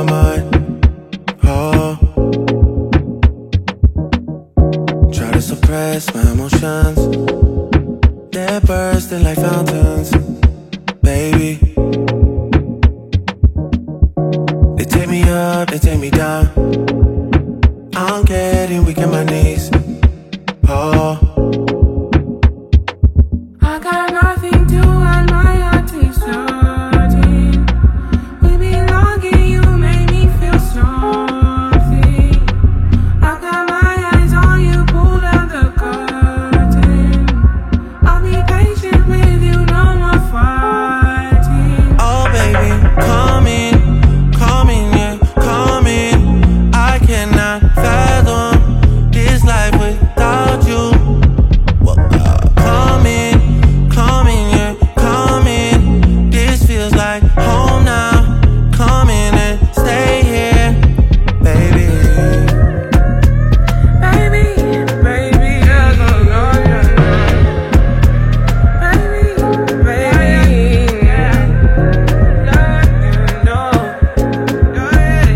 mind. Oh, try to suppress my emotions. They're bursting like fountains, baby. They take me up, they take me down. I'm getting weak in my knees. Oh, I got nothing to hide, my heart is hurting. We belong and you make me feel something. I got my eyes on you, pull down the curtain. I'll be patient with you, no more fighting. oh baby, come in, yeah, come in. I cannot fathom this life without you. Come in, yeah, come in. This feels like home now. Come in and stay here, baby. Baby, baby, yeah, no, no, no, no. Baby, yeah, no, yeah.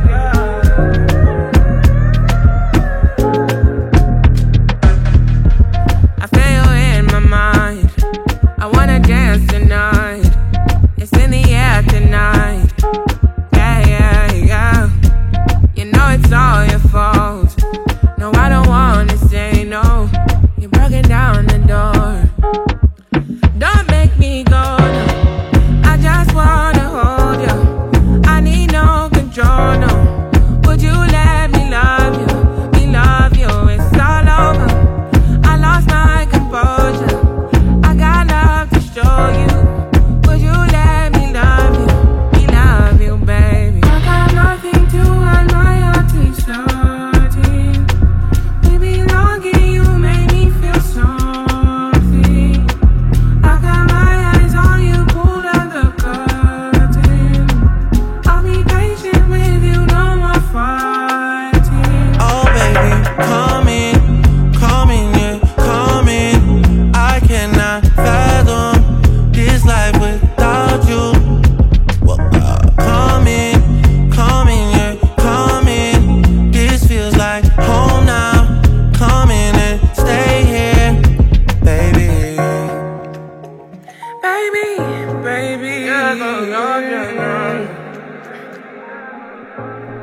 I feel you in my mind. I wanna dance tonight. It's in the air tonight. Yeah, yeah, yeah. You know it's all your fault. No, I don't wanna say no. You're broken down the door. Don't make me go. No. I just wanna hold you. I need no control. No. Would you let me love you? Me love you. It's all over. I lost my composure. I got love to show you. Would you let me love you? Me love you, baby. I got nothing to hide, my heart is hurting. We belong and you make me feel something. I got my eyes on you, pull down the curtain. I'll be patient with you, no more fighting. Oh baby, come in, yeah, come in. I cannot fathom this life without you. Come in, yeah, come in. This feels like home now. Come in and stay here, baby. Baby, yeah, no, no, no, no.